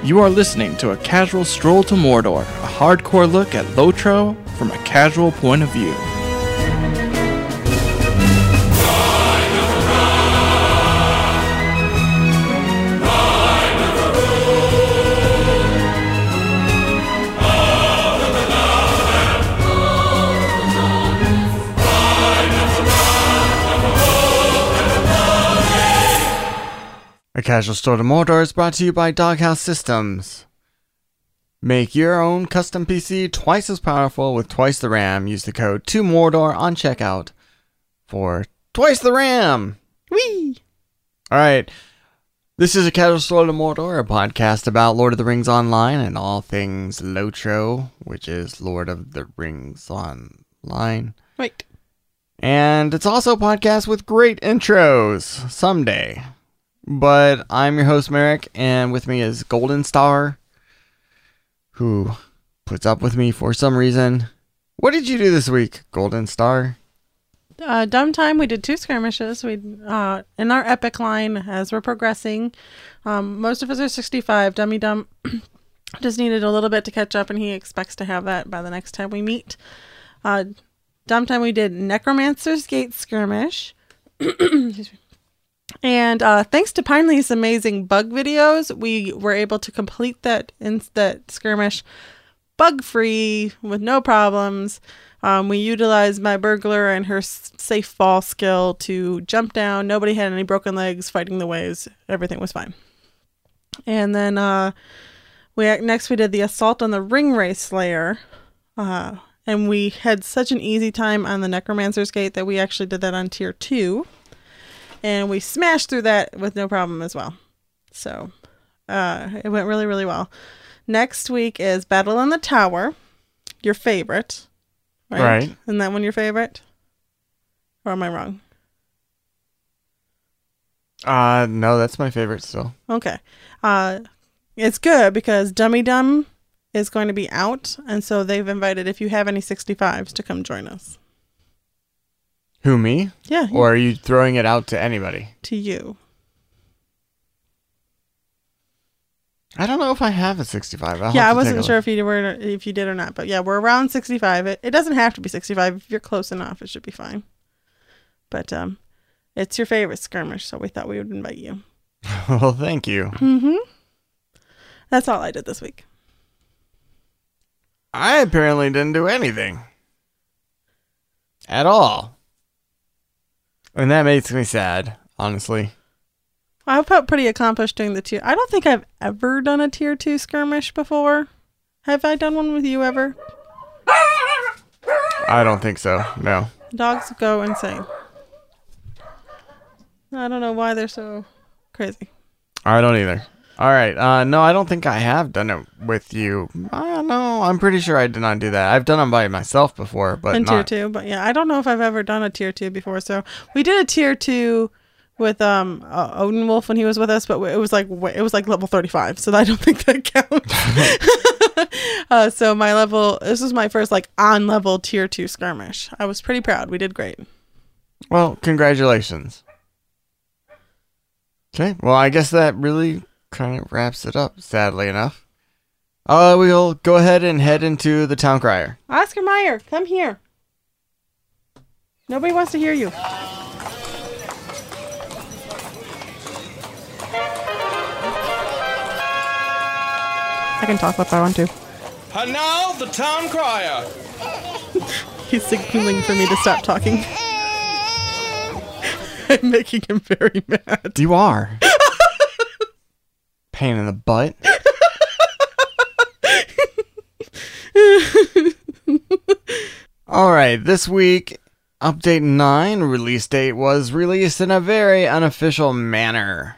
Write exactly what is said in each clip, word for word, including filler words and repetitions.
You are listening to A Casual Stroll to Mordor, a hardcore look at Lotro from a casual point of view. A Casual Stroll to Mordor is brought to you by Doghouse Systems. Make your own custom P C twice as powerful with twice the RAM. Use the code two Mordor on checkout for twice the RAM. Whee! Alright, this is A Casual Stroll to Mordor, a podcast about Lord of the Rings Online and all things Lotro, which is Lord of the Rings Online. Right. And it's also a podcast with great intros, someday. But I'm your host, Merrick, and with me is Golden Star, who puts up with me for some reason. What did you do this week, Golden Star? Uh, dumb time. We did two skirmishes. We uh, in our epic line as we're progressing. Um, most of us are sixty-five. Dummy Dumb just needed a little bit to catch up, and he expects to have that by the next time we meet. Uh, dumb time. We did Necromancer's Gate skirmish. Excuse me. And uh, thanks to Pinely's amazing bug videos, we were able to complete that in that skirmish bug-free with no problems. Um, we utilized my burglar and her s- safe fall skill to jump down. Nobody had any broken legs fighting the waves. Everything was fine. And then uh, we next we did the assault on the Ringwraith Slayer. Uh, and we had such an easy time on the Necromancer's Gate that we actually did that on tier two. And we smashed through that with no problem as well. So uh, it went really, really well. Next week is Battle in the Tower, your favorite. Right? Right. Isn't that one your favorite? Or am I wrong? Uh, no, that's my favorite still. Okay. Uh, it's good because Dummy Dumb is going to be out. And so they've invited, if you have any sixty-fives, to come join us. Who, me? Yeah. Or are you throwing it out to anybody? To you. I don't know if I have a sixty-five. I'll yeah, have I to take wasn't a sure look. if you were if you did or not, but yeah, we're around sixty-five. It it doesn't have to be sixty-five. If you're close enough, it should be fine. But um, it's your favorite skirmish, so we thought we would invite you. Well, thank you. Mm-hmm. That's all I did this week. I apparently didn't do anything. At all. And that makes me sad, honestly. I felt pretty accomplished doing the tier. I don't think I've ever done a tier two skirmish before. Have I done one with you ever? I don't think so, no. Dogs go insane. I don't know why they're so crazy. I don't either. All right. Uh, no, I don't think I have done it with you. I don't know. I'm pretty sure I did not do that. I've done them by myself before, but in not. tier two. But yeah, I don't know if I've ever done a tier two before. So we did a tier two with um uh, Odin Wolf when he was with us, but it was like it was like level thirty-five, so I don't think that counts. uh, so my level, this was my first like on level tier two skirmish. I was pretty proud. We did great. Well, congratulations. Okay. Well, I guess that really kind of wraps it up, sadly enough. Uh, we'll go ahead and head into the town crier. Oscar Mayer, come here. Nobody wants to hear you. I can talk if I want to. And now the town crier. He's signaling for me to stop talking. I'm making him very mad. You are. Pain in the butt. Alright, this week, Update nine release date was released in a very unofficial manner.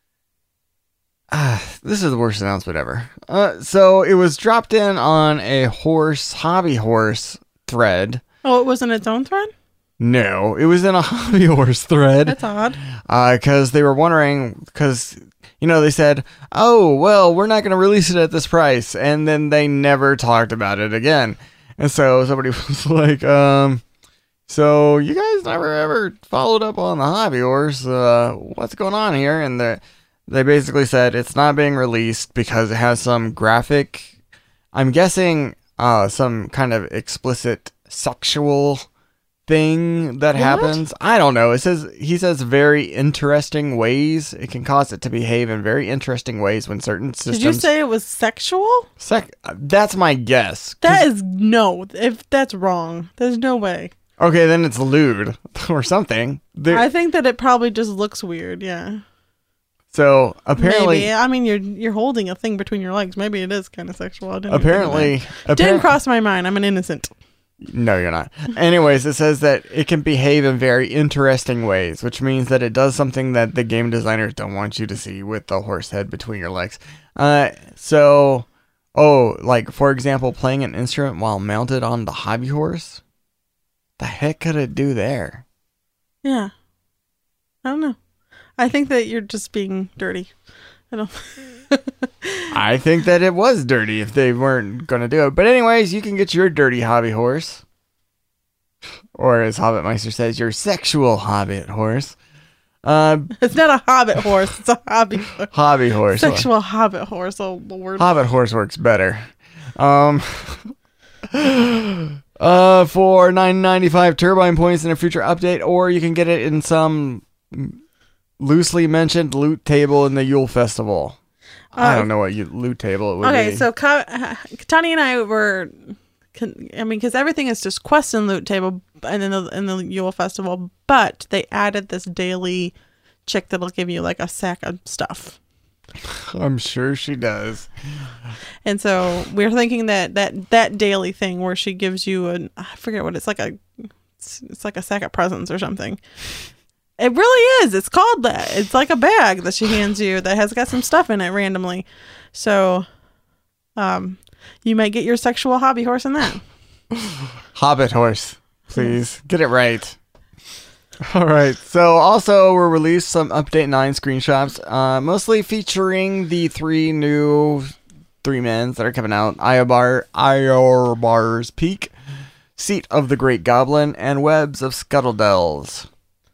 Ah, this is the worst announcement ever. Uh, so, it was dropped in on a horse, hobby horse thread. Oh, it was in its own thread? No, it was in a hobby horse thread. That's odd. Because uh, they were wondering, because, you know, they said, oh, well, we're not going to release it at this price. And then they never talked about it again. And so somebody was like, um, so you guys never ever followed up on the hobby horse. Uh, what's going on here? And the They basically said it's not being released because it has some graphic, I'm guessing, uh, some kind of explicit sexual thing that What? happens. I don't know. It says, he says very interesting ways. It can cause it to behave in very interesting ways when certain systems. Did you say it was sexual? Sec- that's my guess. 'Cause- That is no. If that's wrong, there's no way. Okay, then it's lewd or something. There- I think that it probably just looks weird. Yeah. so apparently, Maybe. I mean, you're you're holding a thing between your legs. Maybe it is kind of sexual. I didn't even think of apparently, that. Didn't apparent- cross my mind. I'm an innocent. No, you're not. Anyways, it says that it can behave in very interesting ways, which means that it does something that the game designers don't want you to see with the horse head between your legs. Uh, so, oh, like, for example, playing an instrument while mounted on the hobby horse? The heck could it do there? Yeah. I don't know. I think that you're just being dirty. I don't. I think that it was dirty if they weren't going to do it. But anyways, you can get your dirty hobby horse. Or as Hobbitmeister says, your sexual hobbit horse. Uh, It's not a hobbit horse. It's a hobby horse. hobby horse. Sexual hobbit horse. Oh, Lord. Hobbit horse works better. Um, uh, for nine ninety-five turbine points in a future update, or you can get it in some loosely mentioned loot table in the Yule Festival. I Uh, don't know what you, loot table it would Okay, be. so Ka- Katani and I were, con- I mean, because everything is just quest and loot table, and in the in the Yule Festival, but they added this daily chick that'll give you like a sack of stuff, I'm sure she does. and so we're thinking that that that daily thing where she gives you an I forget what it's like a it's, it's like a sack of presents or something. It really is. It's called that. It's like a bag that she hands you that has got some stuff in it randomly. So, um, you might get your sexual hobby horse in that. Hobbit horse, please get it right. All right. So also we're released some update nine screenshots, uh, mostly featuring the three new three mans that are coming out: Iobar, Iobar's Peak, Seat of the Great Goblin, and Webs of Scuttledells.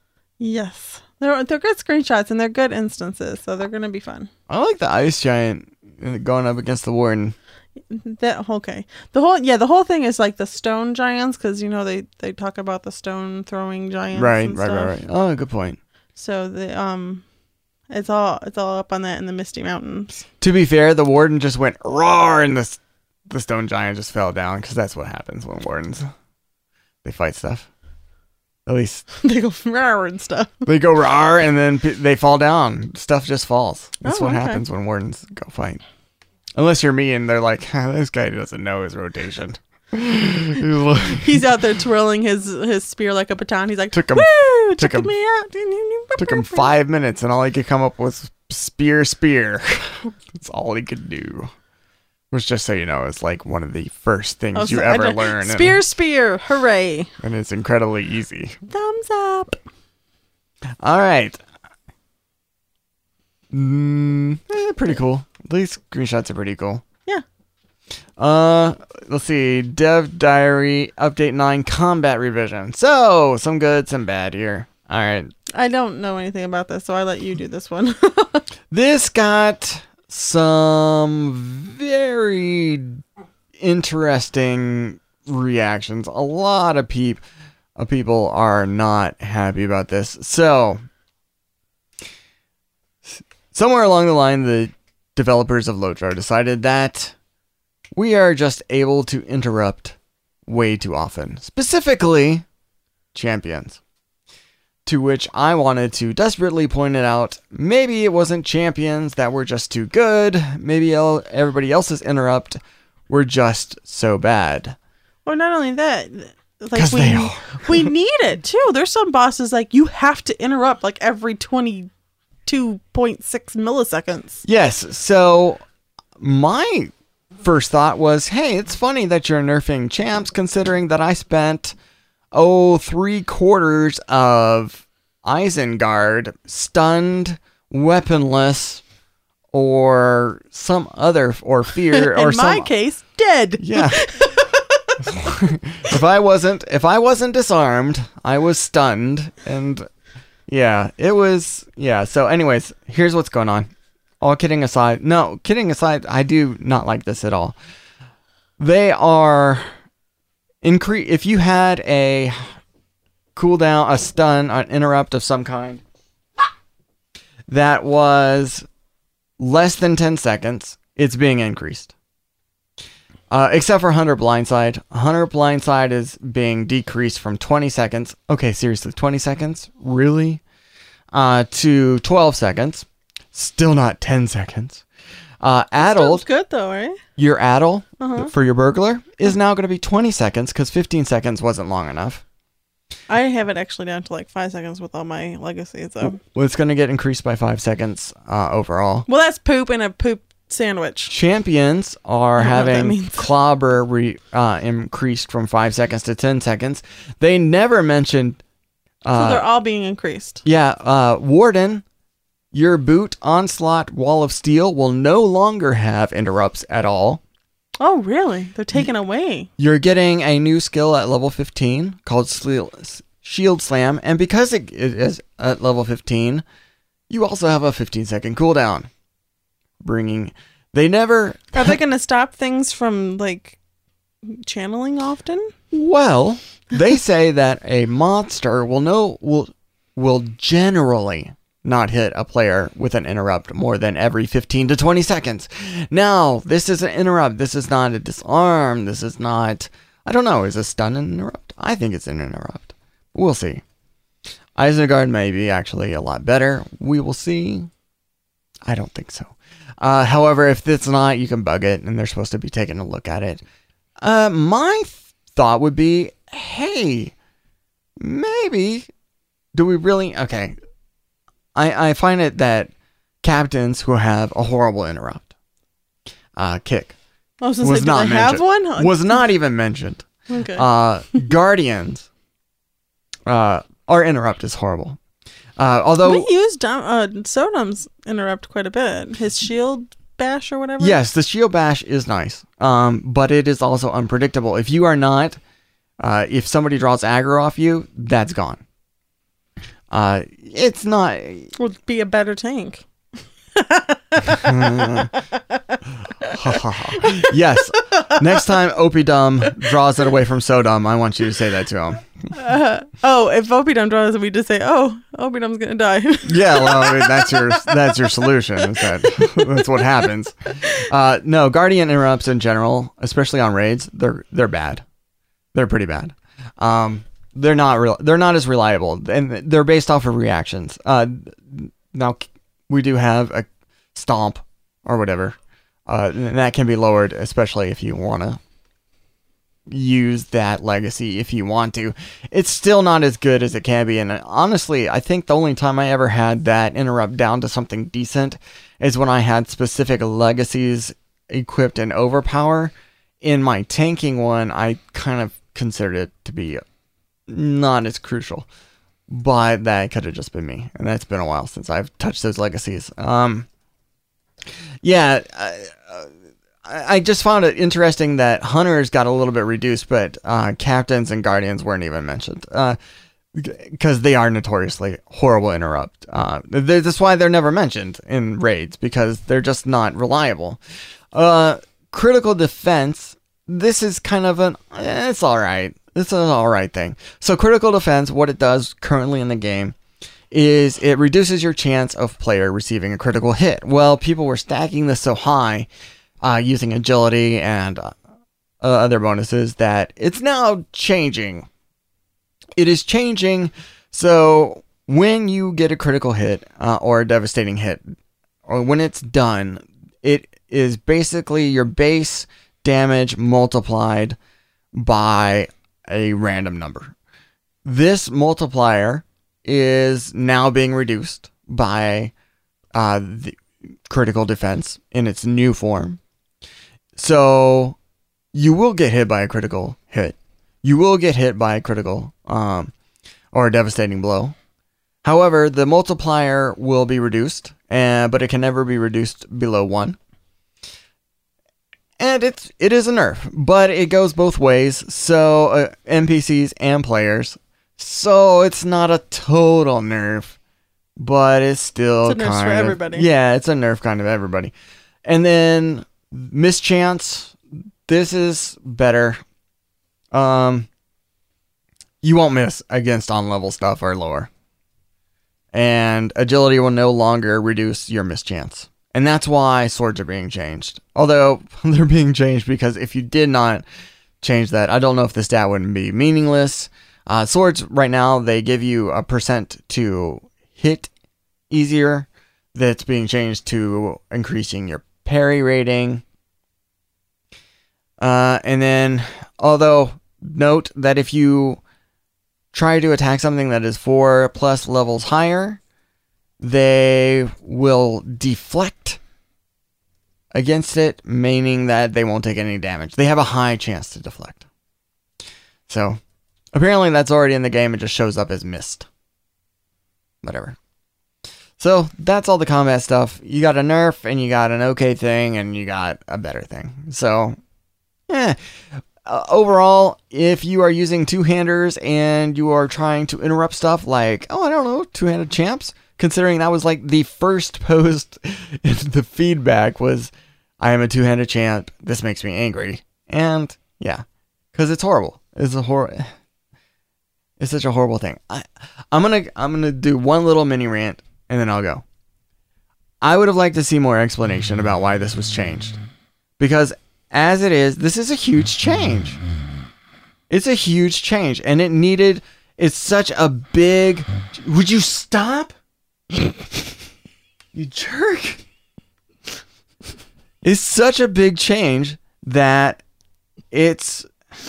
Yes, they're they're good screenshots and they're good instances, so they're gonna be fun. I like the ice giant going up against the warden. That okay. The whole yeah, the whole thing is like the stone giants because you know they they talk about the stone throwing giants. Right, and right, stuff. right, right. Oh, good point. So the um, it's all it's all up on that in the Misty Mountains. To be fair, the warden just went roar, and the s- the stone giant just fell down because that's what happens when wardens they fight stuff. At least They go rawr and stuff. they go roar, and then p- they fall down. Stuff just falls. That's Oh, what okay. happens when wardens go fight. Unless you're me, and they're like, this guy doesn't know his rotation. He's like- He's out there twirling his his spear like a baton. He's like, Took him- woo, took took him- me out. Took him five minutes, and all he could come up with was spear, spear. That's all he could do. Which, just so you know, is like one of the first things Oh, you so I ever don't- learn. and- Spear, spear, hooray! And it's incredibly easy. Thumbs up. All right. Mm, eh, pretty cool. These screenshots are pretty cool. Yeah. Uh, let's see. Dev Diary Update nine Combat Revision. So, some good, some bad here. All right. I don't know anything about this, so I let you do this one. This got some very interesting reactions. A lot of peop- of people are not happy about this. So, s- somewhere along the line, the developers of Lotro decided that we are just able to interrupt way too often. Specifically, champions. To which I wanted to desperately point it out, maybe it wasn't champions that were just too good, maybe el- everybody else's interrupt were just so bad. Or not only that, like 'Cause we they are. we need it too. There's some bosses like you have to interrupt like every twenty-two point six milliseconds. Yes, so my first thought was, hey, it's funny that you're nerfing champs considering that I spent, oh, three quarters of Isengard stunned, weaponless, or some other, or fear, or In some... my case, dead. Yeah. if I wasn't if I wasn't disarmed, I was stunned, and yeah, it was yeah. So anyways, here's what's going on. all kidding aside, no, kidding aside, I do not like this at all. They are increase. If you had a cooldown, a stun, an interrupt of some kind that was less than ten seconds, it's being increased. Uh, except for Hunter Blindside. Hunter Blindside is being decreased from twenty seconds. Okay, seriously, twenty seconds? Really? Uh, to twelve seconds. Still not ten seconds. Uh, Addle. Sounds good though, right? Your Addle Uh-huh. for your burglar is now going to be twenty seconds because fifteen seconds wasn't long enough. I have it actually down to like five seconds with all my legacies, so. Well, it's going to get increased by five seconds uh, overall. Well, that's poop and a poop sandwich. Champions are I don't know what that having means. Clobber re, uh, increased from five seconds to ten seconds. They never mentioned. Uh, So they're all being increased. yeah, uh, Warden, your boot, Onslaught, Wall of Steel will no longer have interrupts at all. Oh, really? They're taken away. You're getting a new skill at level fifteen called Sle- Shield Slam, and because it it is at level fifteen, you also have a fifteen second cooldown. Bringing, they never. Are they going to stop things from like channeling often? Well, they say that a monster will know will will generally not hit a player with an interrupt more than every fifteen to twenty seconds. Now, this is an interrupt. This is not a disarm. This is not. I don't know. Is a stun an interrupt? I think it's an interrupt. We'll see. Isengard may be actually a lot better. We will see. I don't think so. Uh, however, if it's not, you can bug it, and they're supposed to be taking a look at it. Uh, my th- thought would be, hey, maybe, do we really, okay, I, I find it that captains who have a horrible interrupt, uh, kick, I was, gonna was say, not do they have mentioned. one? Was not even mentioned. Okay. Uh, Guardians, uh, our interrupt is horrible. Uh, although we used Dom, uh, Sodom's interrupt quite a bit. His shield bash or whatever. yes, the shield bash is nice, um, but it is also unpredictable. If you are not, uh, if somebody draws aggro off you, that's gone. Uh, it's not. Would be a better tank. Yes. Next time Opidum draws it away from Sodom, I want you to say that to him. Uh, oh, if Opidum draws it, we just say, "Oh, Opidum's gonna die." Yeah, well, I mean, that's your that's your solution. Is that that's what happens? Uh, no, Guardian interrupts in general, especially on raids, they're they're bad. They're pretty bad. Um, they're not real. They're not as reliable, and they're based off of reactions. Uh, now we do have a stomp or whatever, uh, and that can be lowered, especially if you want to use that legacy if you want to. It's still not as good as it can be, and honestly, I think the only time I ever had that interrupt down to something decent is when I had specific legacies equipped in overpower. In my tanking one, I kind of considered it to be not as crucial, but that could have just been me, and that's been a while since I've touched those legacies. Um, yeah, I, I just found it interesting that Hunters got a little bit reduced, but uh, Captains and Guardians weren't even mentioned, uh, because they are notoriously horrible interrupt. Uh, that's why they're never mentioned in raids, because they're just not reliable. Uh, critical defense, this is kind of an, eh, it's alright. It's an alright thing. So critical defense, what it does currently in the game is it reduces your chance of player receiving a critical hit. Well, people were stacking this so high uh, using agility and uh, other bonuses that it's now changing. It is changing. So when you get a critical hit uh, or a devastating hit, or when it's done, it is basically your base damage multiplied by a random number. This multiplier is now being reduced by uh, the critical defense in its new form. So you will get hit by a critical hit. You will get hit by a critical um, or a devastating blow. However, the multiplier will be reduced, uh, but it can never be reduced below one. And it's it is a nerf, but it goes both ways. So uh, N P Cs and players. So it's not a total nerf, but it's still It's a nerf kind for of everybody. yeah, it's a nerf kind of everybody. And then mischance, this is better. Um, you won't miss against on level stuff or lower, and agility will no longer reduce your mischance. And that's why swords are being changed. Although they're being changed because if you did not change that, I don't know if the stat wouldn't be meaningless. Uh, swords right now, they give you a percent to hit easier. That's being changed to increasing your parry rating. Uh, and then, although, note that if you try to attack something that is four plus levels higher, they will deflect against it, meaning that they won't take any damage. They have a high chance to deflect. So, apparently that's already in the game. It just shows up as missed. Whatever. So, that's all the combat stuff. You got a nerf, and you got an okay thing, and you got a better thing. So, eh. Uh, overall, if you are using two-handers and you are trying to interrupt stuff like, oh, I don't know, two-handed champs, considering that was like the first post in the feedback was, I am a two-handed champ, this makes me angry. And, yeah, because it's horrible. It's a hor- It's such a horrible thing. I, I'm gonna I'm gonna do one little mini rant, and then I'll go. I would have liked to see more explanation about why this was changed. Because, as it is, this is a huge change. It's a huge change, and it needed... It's such a big... Would you stop? You jerk. It's such a big change that it's...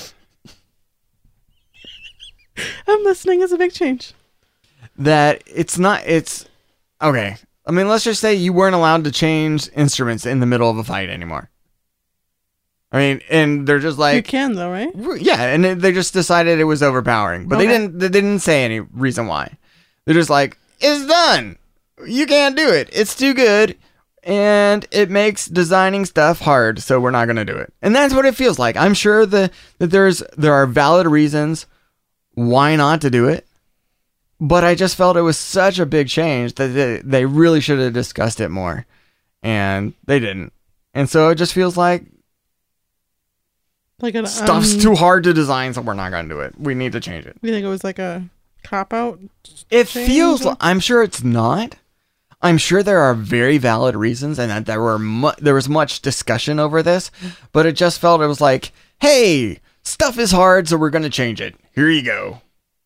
I'm listening. It's a big change. That it's not... It's... Okay. I mean, let's just say you weren't allowed to change instruments in the middle of a fight anymore. I mean, and they're just like... You can, though, right? Yeah, and they just decided it was overpowering. But Okay. they didn't They didn't say any reason why. They're just like, it's done. You can't do it. It's too good. And it makes designing stuff hard, so we're not going to do it. And that's what it feels like. I'm sure the, that there's there are valid reasons why not to do it. But I just felt it was such a big change that they, they really should have discussed it more. And they didn't. And so it just feels like Like a, stuff's um, too hard to design, so we're not going to do it. We need to change it. You think it was like a cop-out? It change? feels like, I'm sure it's not. I'm sure there are very valid reasons, and that there were mu- there was much discussion over this, but it just felt it was like, hey, stuff is hard, so we're going to change it. Here you go.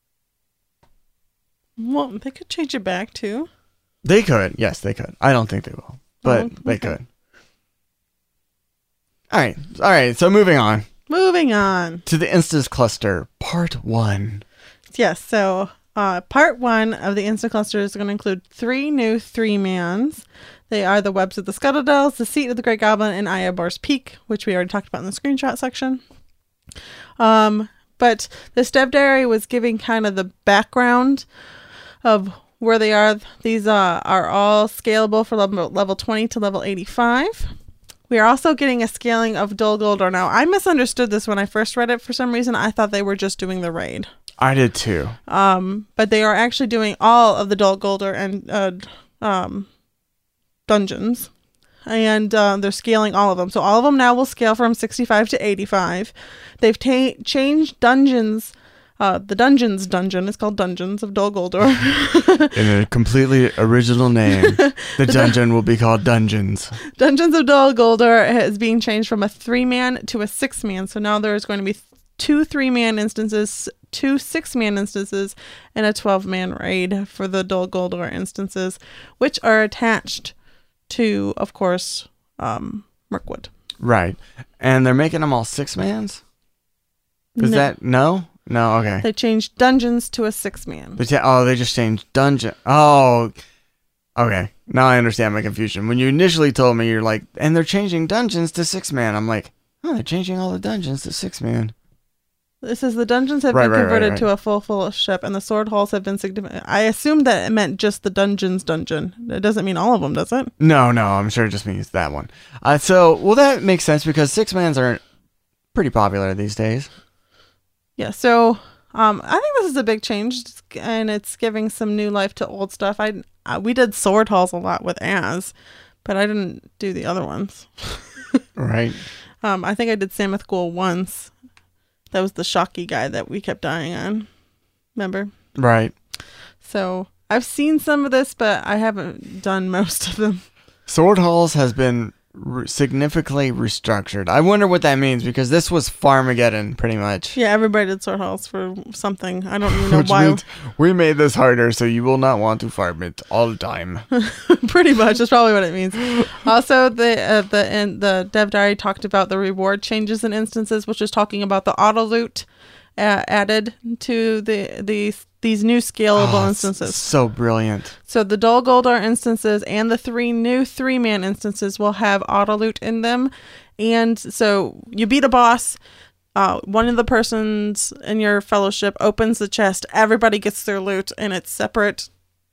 Well, they could change it back, too. They could. Yes, they could. I don't think they will, but Oh, they okay. could. All right. All right. So moving on Moving on. to the Instance Cluster, Part one. Yes, so uh, part one of the Instant Cluster is going to include three new three-mans. They are the Webs of the Scuttledells, the Seat of the Great Goblin, and Eobor's Peak, which we already talked about in the screenshot section. Um, but this dev diary was giving kind of the background of where they are. These uh, are all scalable for level, level twenty to level eighty-five. We are also getting a scaling of Dol Guldur. Now, I misunderstood this when I first read it. For some reason, I thought they were just doing the raid. I did too. Um, but they are actually doing all of the Dol Guldur and uh, um, dungeons. And uh, they're scaling all of them. So all of them now will scale from sixty-five to eighty-five. They've ta- changed dungeons. Uh, the Dungeons dungeon is called Dungeons of Dol Guldur. In a completely original name, the dungeon will be called Dungeons. Dungeons of Dol Guldur is being changed from a three-man to a six-man. So now there's going to be two three-man instances, two six-man instances, and a twelve-man raid for the Dol Guldur instances, which are attached to, of course, um, Mirkwood. Right. And they're making them all six mans? Is No. that no? No, okay. They changed dungeons to a six-man. But yeah, oh, they just changed dungeon. Oh, okay. Now I understand my confusion. When you initially told me, you're like, and they're changing dungeons to six man. I'm like, oh, they're changing all the dungeons to six man. This is the dungeons have Right, been right, right, converted right. to a full fellowship, and the sword halls have been significant. I assumed that it meant just the dungeons dungeon. It doesn't mean all of them, does it? No, no, I'm sure it just means that one. Uh, so, well, that makes sense because six mans are pretty popular these days. Yeah, so Um, I think this is a big change, and it's giving some new life to old stuff. I, I we did sword halls a lot with Az, but I didn't do the other ones. Right. Um, I think I did Samoth Ghoul once. That was the shocky guy that we kept dying on. Remember? Right. So I've seen some of this, but I haven't done most of them. Sword Halls has been re- significantly restructured. I wonder what that means, because this was Farmageddon, pretty much. Yeah, everybody did sword halls for something. I don't even know Which why. means we made this harder, so you will not want to farm it all the time. Pretty much, that's probably what it means. Also, the uh, the and the dev diary talked about the reward changes in instances, which is talking about the auto loot uh, added to the these these new scalable Oh, instances. So brilliant. So the Dol Guldur instances and the three new three-man instances will have auto loot in them. And so you beat a boss, uh, one of the persons in your fellowship opens the chest, everybody gets their loot, and it's separate,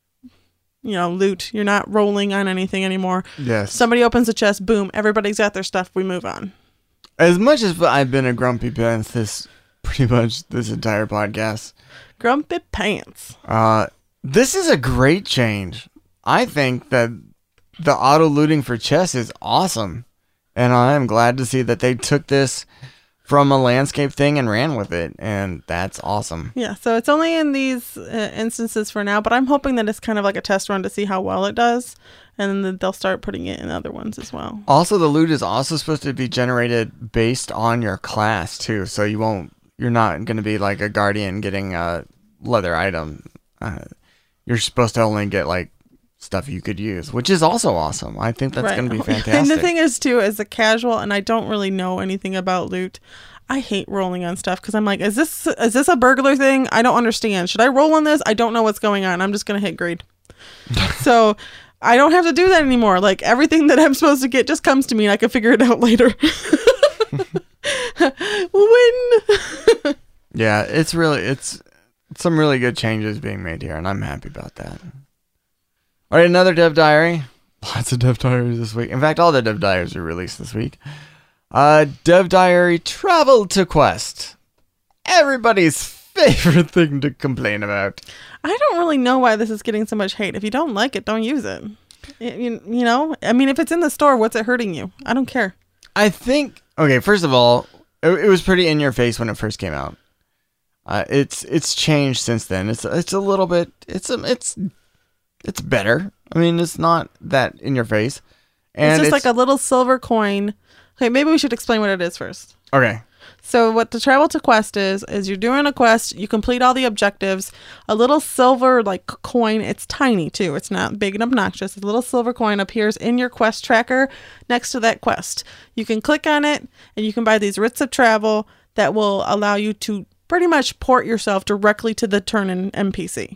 you know, loot. You're not rolling on anything anymore. Yes. Somebody opens the chest, boom, everybody's got their stuff, we move on. As much as I've been a grumpy pants this pretty much this entire podcast, Grumpy pants. uh, this is a great change. I think that the auto looting for chests is awesome, and I am glad to see that they took this from a landscape thing and ran with it, and that's awesome. Yeah, so it's only in these uh, instances for now, but I'm hoping that it's kind of like a test run to see how well it does, and then they'll start putting it in other ones as well. Also, the loot is also supposed to be generated based on your class too, so you won't, you're not going to be like a guardian getting a leather item. Uh, you're supposed to only get like stuff you could use, which is also awesome. I think that's Right. going to be fantastic. And the thing is, too, as a casual, and I don't really know anything about loot, I hate rolling on stuff because I'm like, is this is this a burglar thing? I don't understand. Should I roll on this? I don't know what's going on. I'm just going to hit greed. So I don't have to do that anymore. Like, everything that I'm supposed to get just comes to me and I can figure it out later. Win! Yeah, it's really, it's some really good changes being made here, and I'm happy about that. All right, another dev diary. Lots of dev diaries this week. In fact, all the dev diaries are released this week. Uh, dev diary travel to Quest. Everybody's favorite thing to complain about. I don't really know why this is getting so much hate. If you don't like it, don't use it. You, you know? I mean, if it's in the store, what's it hurting you? I don't care. I think, okay, first of all, it, it was pretty in your face when it first came out. Uh, it's it's changed since then. It's it's a little bit, it's a, it's it's better. I mean, it's not that in your face. And it's just like a little silver coin. Okay, maybe we should explain what it is first. Okay. So what the travel to quest is, is you're doing a quest, you complete all the objectives, a little silver like coin, it's tiny too, it's not big and obnoxious, a little silver coin appears in your quest tracker next to that quest. You can click on it and you can buy these writs of travel that will allow you to pretty much port yourself directly to the turn-in N P C.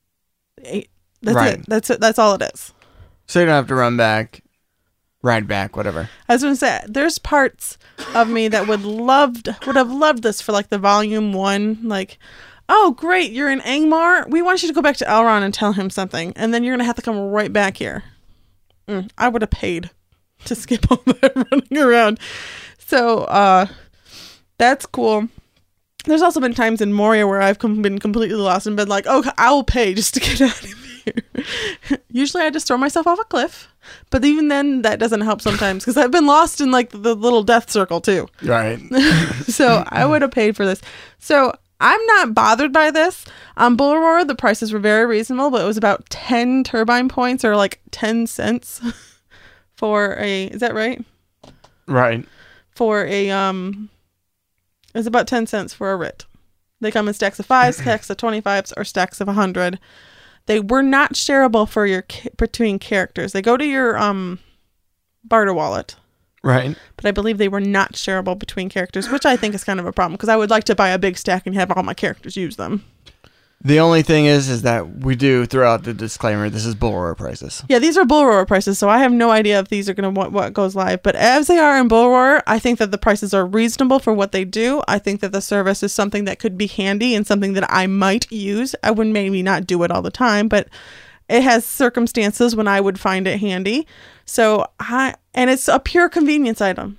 That's Right. it. That's it. That's all it is. So you don't have to run back, ride back, whatever. I was going to say, there's parts of me that would loved would have loved this for like the volume one, like, oh great, you're in Angmar, we want you to go back to Elrond and tell him something, and then you're gonna have to come right back here. Mm, I would have paid to skip all that running around. So uh, that's cool. There's also been times in Moria where I've com- been completely lost and been like, oh, I will pay just to get out of here. Usually I just throw myself off a cliff. But even then, that doesn't help sometimes because I've been lost in like the little death circle too. Right. So I would have paid for this. So I'm not bothered by this. On Bull Roar, the prices were very reasonable, but it was about ten turbine points or like ten cents for a, is that right? Right. For a, um, it was about ten cents for a writ. They come in stacks of fives, stacks of twenty-fives, or stacks of one hundred. They were not shareable for your between characters. They go to your um barter wallet. Right. But I believe they were not shareable between characters, which I think is kind of a problem because I would like to buy a big stack and have all my characters use them. The only thing is, is that we do throughout the disclaimer, this is Bull Roar prices. Yeah, these are Bull Roar prices, so I have no idea if these are going to what, what goes live. But as they are in Bull Roar, I think that the prices are reasonable for what they do. I think that the service is something that could be handy and something that I might use. I would maybe not do it all the time, but it has circumstances when I would find it handy. So I, and it's a pure convenience item.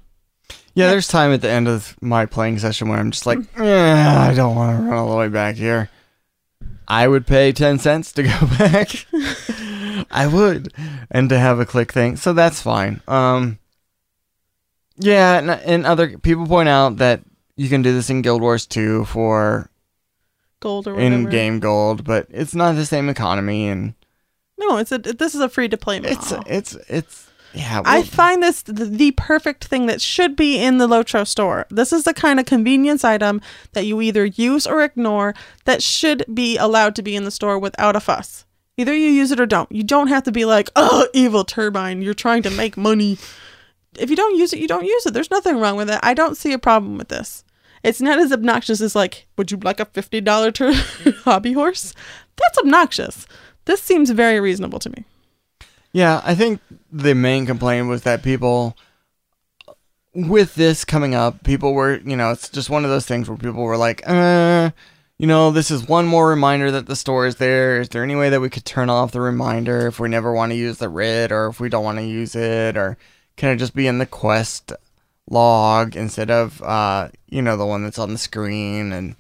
Yeah, there's time at the end of my playing session where I'm just like, eh, I don't want to run all the way back here. I would pay ten cents to go back. I would. And to have a click thing. So that's fine. Um, yeah, and, and other people point out that you can do this in Guild Wars two for Gold or whatever. in-game gold, but it's not the same economy. And No, it's a. This is a free-to-play model. it's, it's, it's, yeah. I well- find this the, the perfect thing that should be in the Lotro store. This is the kind of convenience item that you either use or ignore that should be allowed to be in the store without a fuss. Either you use it or don't. You don't have to be like, oh, evil turbine, you're trying to make money. If you don't use it, you don't use it. There's nothing wrong with it. I don't see a problem with this. It's not as obnoxious as like, would you like a fifty dollars tur- hobby horse? That's obnoxious. This seems very reasonable to me. Yeah, I think the main complaint was that people, with this coming up, people were, you know, it's just one of those things where people were like, uh, you know, this is one more reminder that the store is there. Is there any way that we could turn off the reminder if we never want to use the R I D or if we don't want to use it? Or can it just be in the quest log instead of, uh, you know, the one that's on the screen? And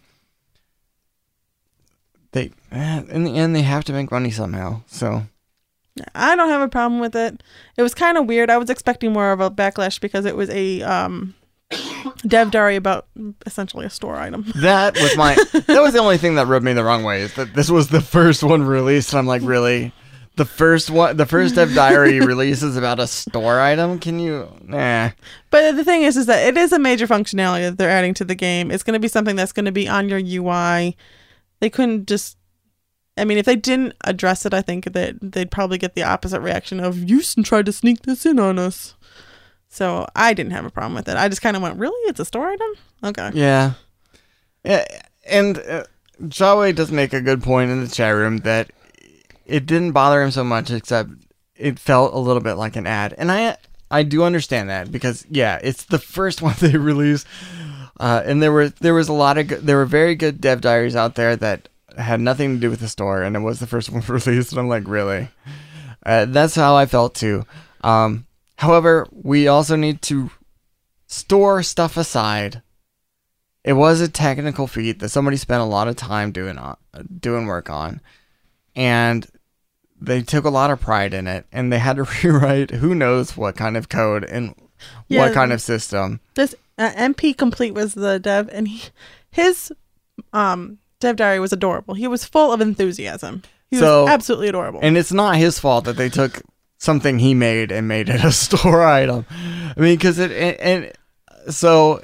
they, eh, in the end, they have to make money somehow, so... I don't have a problem with it. It was kind of weird. I was expecting more of a backlash because it was a um, dev diary about essentially a store item. That was my. That was the only thing that rubbed me the wrong way. Is that this was the first one released, and I'm like, really, the first one, the first dev diary release is about a store item. Can you? Nah. But the thing is, is that it is a major functionality that they're adding to the game. It's going to be something that's going to be on your U I. They couldn't just. I mean, if they didn't address it, I think that they'd probably get the opposite reaction of, you tried to sneak this in on us. So I didn't have a problem with it. I just kind of went, really? It's a store item? Okay. Yeah. Yeah, and uh, Jaway does make a good point in the chat room that it didn't bother him so much, except it felt a little bit like an ad. And I I do understand that because, yeah, it's the first one they released. Uh, and there were there was a lot of, good, there were very good dev diaries out there that had nothing to do with the store, and it was the first one released, and I'm like, really? Uh, that's how I felt too. Um, however, we also need to store stuff aside. It was a technical feat that somebody spent a lot of time doing on, doing work on, and they took a lot of pride in it, and they had to rewrite who knows what kind of code and Yeah, what kind of system. This uh, M P Complete was the dev, and he, his um, dev diary was adorable. He was full of enthusiasm. He So- was absolutely adorable. And it's not his fault that they took something he made and made it a store item. I mean, because it, and, and so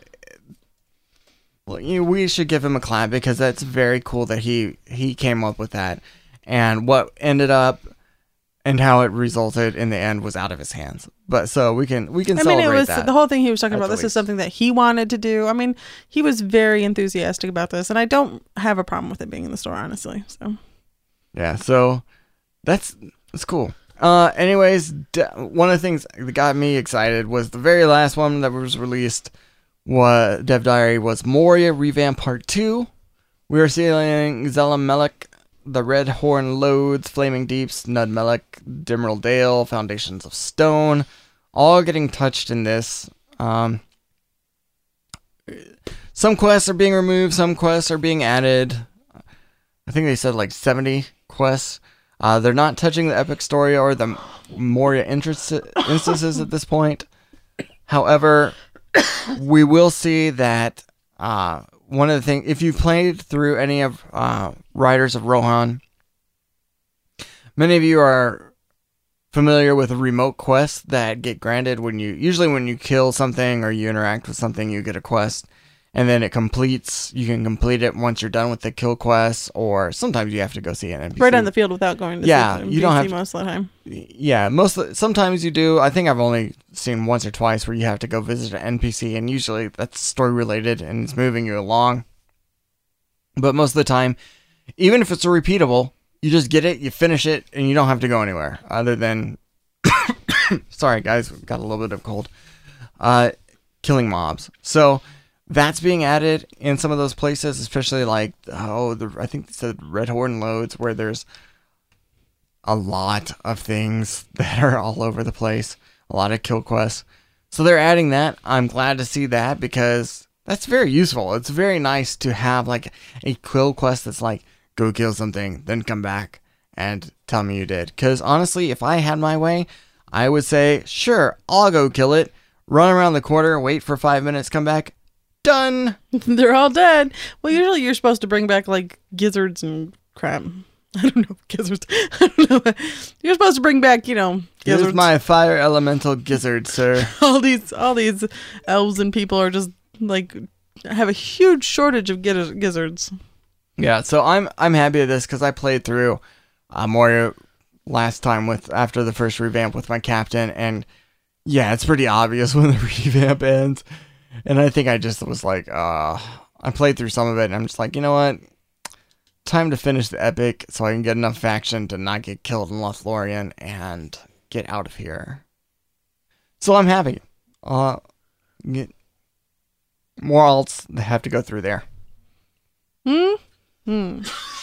well, you know, we should give him a clap because that's very cool that he he came up with that, and what ended up and how it resulted in the end was out of his hands. But so we can we can I mean, celebrate it was that. the whole thing he was talking At about. the This is least. something that he wanted to do. I mean, he was very enthusiastic about this, and I don't have a problem with it being in the store, honestly. So, Yeah, so that's that's cool. Uh, anyways, d- one of the things that got me excited was the very last one that was released. Was Dev Diary was Moria Revamp Part Two. We are seeing Zelamelech, the Red Horn Loads, Flaming Deeps, Nudmelech, Dimeral Dale, Foundations of Stone, all getting touched in this. Um, some quests are being removed, some quests are being added. I think they said like seventy quests. Uh, they're not touching the epic story or the Moria interest- instances at this point. However, we will see that uh, one of the things, if you've played through any of uh, Riders of Rohan, many of you are familiar with remote quests that get granted when you, usually when you kill something or you interact with something, you get a quest. And then it completes, you can complete it once you're done with the kill quest, or sometimes you have to go see an N P C. right on the field without going to Yeah, see the you don't have to- most of the time. Yeah, most of the, sometimes you do. I think I've only seen once or twice where you have to go visit an N P C, and usually that's story related and it's moving you along. But most of the time, even if it's a repeatable, you just get it, you finish it, and you don't have to go anywhere other than sorry guys, got a little bit of cold. Uh, killing mobs. So that's being added in some of those places, especially like oh, the I think it's the Red Horn Loads where there's a lot of things that are all over the place. A lot of kill quests. So they're adding that. I'm glad to see that because that's very useful. It's very nice to have like a kill quest that's like, go kill something, then come back and tell me you did. Because honestly, if I had my way, I would say, sure, I'll go kill it, run around the corner, wait for five minutes, come back, done. They're all dead. Well, usually you're supposed to bring back like gizzards and crap. I don't know, gizzards. I don't know. You're supposed to bring back, you know, gizzards. Here's my fire elemental gizzard, sir. all these, all these elves and people are just like have a huge shortage of giz- gizzards. Yeah, so I'm I'm happy with this because I played through uh, Mario last time with after the first revamp with my captain, and yeah, it's pretty obvious when the revamp ends. And I think I just was like, uh, I played through some of it, and I'm just like, you know what? Time to finish the epic so I can get enough faction to not get killed in Lothlorien and get out of here. So I'm happy. Uh, get more alts that have to go through there. Hmm. Hmm.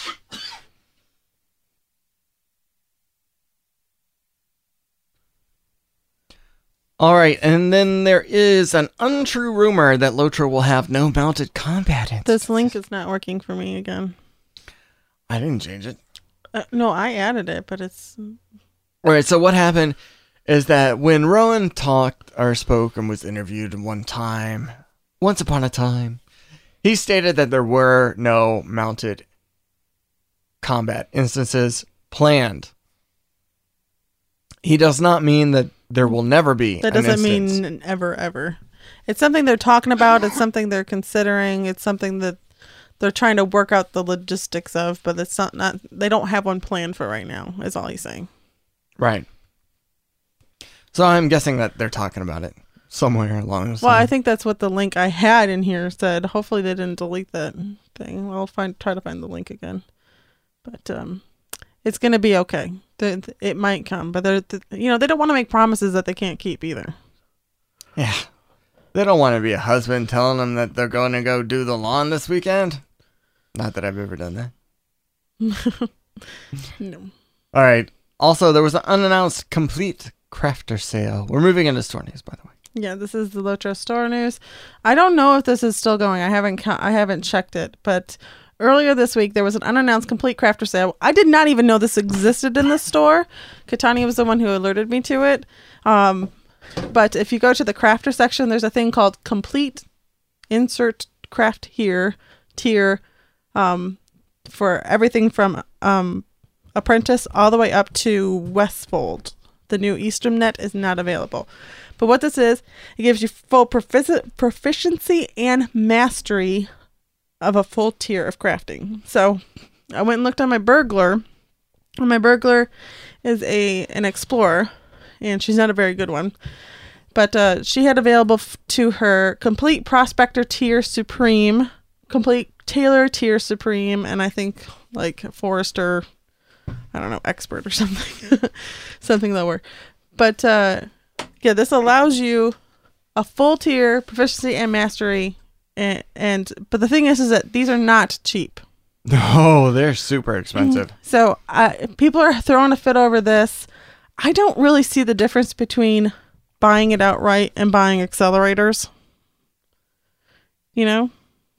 All right, and then there is an untrue rumor that Lotro will have no mounted combat instances. This link is not working for me again. I didn't change it. Uh, no, I added it, but it's... All right, so what happened is that when Rowan talked or spoke and was interviewed one time, once upon a time, he stated that there were no mounted combat instances planned. He does not mean that there will never be. That doesn't mean ever, ever. It's something they're talking about. It's something they're considering. It's something that they're trying to work out the logistics of, but it's not, not they don't have one planned for right now, is all he's saying. Right. So I'm guessing that they're talking about it somewhere along those Well, lines. I think that's what the link I had in here said. Hopefully they didn't delete that thing. I'll find try to find the link again. But um, it's going to be okay. The, the, it might come, but they're, the, you know, they don't want to make promises that they can't keep either. Yeah. They don't want to be a husband telling them that they're going to go do the lawn this weekend. Not that I've ever done that. No. All right. Also, there was an unannounced complete crafter sale. We're moving into store news, by the way. Yeah, this is the Lotro store news. I don't know if this is still going. I haven't ca- I haven't checked it, but earlier this week there was an unannounced complete crafter sale. I did not even know this existed in the store. Katani was the one who alerted me to it. Um, but if you go to the crafter section, there's a thing called complete insert craft here tier um, for everything from um, apprentice all the way up to Westfold. The new Eastern Net is not available. But what this is, it gives you full profici- proficiency and mastery of a full tier of crafting. So I went and looked on my burglar. And my burglar is a an explorer, and she's not a very good one. But uh, she had available f- to her complete prospector tier supreme, complete tailor tier supreme, and I think like forester, I don't know, expert or something, something lower. But uh, yeah, this allows you a full tier proficiency and mastery, and, and but the thing is, is that these are not cheap. Oh, they're super expensive. So uh, people are throwing a fit over this. I don't really see the difference between buying it outright and buying accelerators. You know,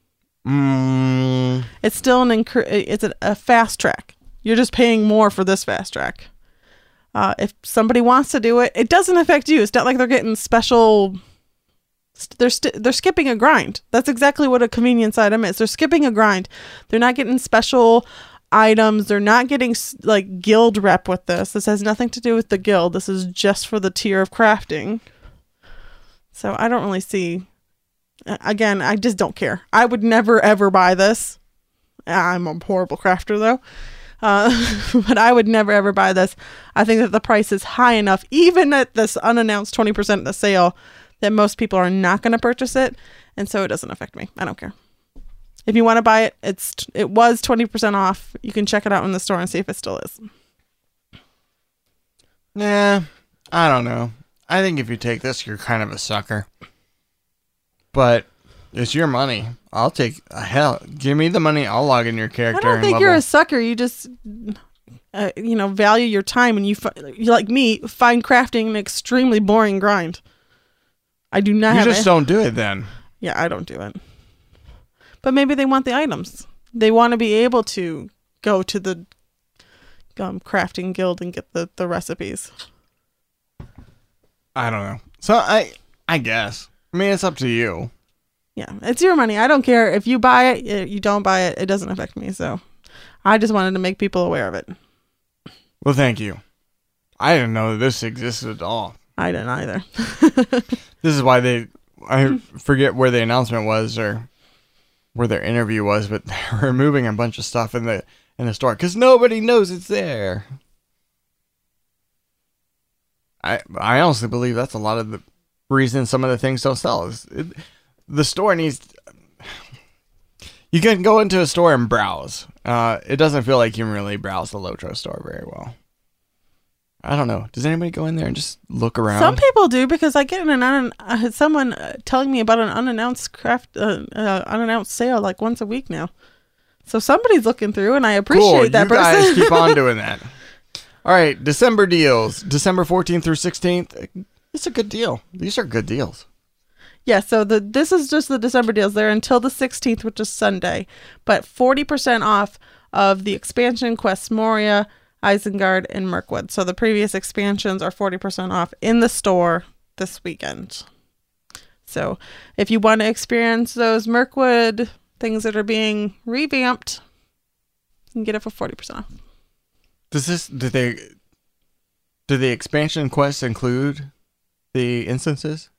Mm, it's still an incre- it's a, a fast track. You're just paying more for this fast track. Uh, if somebody wants to do it, it doesn't affect you. It's not like they're getting special. They're st- they're skipping a grind. That's exactly what a convenience item is. They're skipping a grind. They're not getting special items. They're not getting like guild rep with this. This has nothing to do with the guild. This is just for the tier of crafting. So I don't really see. Again, I just don't care. I would never ever buy this. I'm a horrible crafter though. Uh, but I would never ever buy this. I think that the price is high enough, even at this unannounced twenty percent of the sale, that most people are not going to purchase it, and so it doesn't affect me. I don't care. If you want to buy it, it's it was twenty percent off. You can check it out in the store and see if it still is. yeah, I don't know. I think if you take this, you're kind of a sucker. But it's your money. I'll take uh, hell. Give me the money. I'll log in your character. I don't and think level. you're a sucker. You just, uh, you know, value your time, and you, fi- you like me, find crafting an extremely boring grind. I do not You have just it. don't do it then. Yeah, I don't do it. But maybe they want the items. They want to be able to go to the um, crafting guild and get the, the recipes. I don't know. So I I guess. I mean, it's up to you. Yeah, it's your money. I don't care if you buy it, you don't buy it. It doesn't affect me. So I just wanted to make people aware of it. Well, thank you. I didn't know that this existed at all. I didn't either. This is why they, I forget where the announcement was or where their interview was, but they're removing a bunch of stuff in the in the store because nobody knows it's there. I I honestly believe that's a lot of the reason some of the things don't sell. Is it, the store needs. You can go into a store and browse. Uh, it doesn't feel like you can really browse the Lotro store very well. I don't know. Does anybody go in there and just look around? Some people do because I get an un- uh, someone uh, telling me about an unannounced craft, uh, uh, unannounced sale like once a week now. So somebody's looking through, and I appreciate cool. that you person. guys keep on doing that. All right, December deals, December fourteenth through sixteenth. It's a good deal. These are good deals. Yeah, so the this is just the December deals. They're until the sixteenth, which is Sunday, but forty percent off of the expansion quests Moria, Isengard, and Mirkwood. So the previous expansions are forty percent off in the store this weekend. So if you want to experience those Mirkwood things that are being revamped, you can get it for forty percent off. Does this, do they, do the expansion quests include the instances?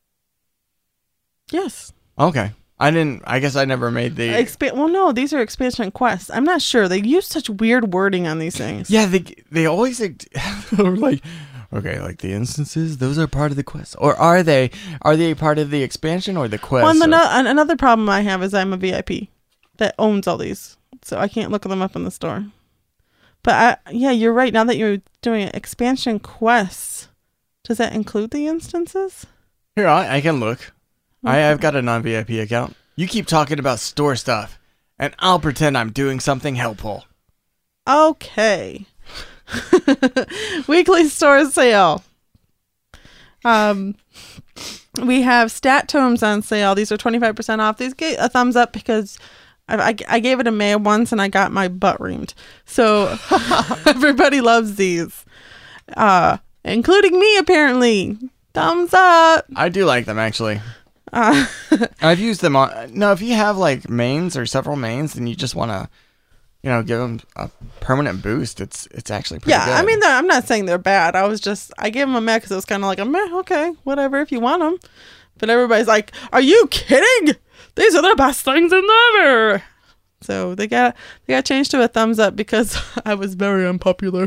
Yes. Okay. I didn't, I guess I never made the... Expa- well, no, these are expansion quests. I'm not sure. They use such weird wording on these things. Yeah, they they always are like, okay, like the instances, those are part of the quest. Or are they, are they part of the expansion or the quest? Well, and the, or- no- and another problem I have is I'm a V I P that owns all these. So I can't look them up in the store. But I, yeah, you're right. Now that you're doing expansion quests, does that include the instances? Here, I, I can look. I, Okay. I've got a non-V I P account. You keep talking about store stuff, and I'll pretend I'm doing something helpful. Okay. Weekly store sale. Um, we have stat tomes on sale. These are twenty-five percent off. These get a thumbs up because I, I, I gave it a May once and I got my butt reamed. So everybody loves these, uh, including me apparently. Thumbs up. I do like them, actually. Uh, I've used them on... No, if you have, like, mains or several mains, and you just want to, you know, give them a permanent boost, it's it's actually pretty yeah, good. I mean, they're- I'm not saying they're bad. I was just, I gave them a meh because it was kind of like, a meh, okay, whatever, if you want them. But everybody's like, are you kidding? These are the best things in ever. So they got they got changed to a thumbs up because I was very unpopular.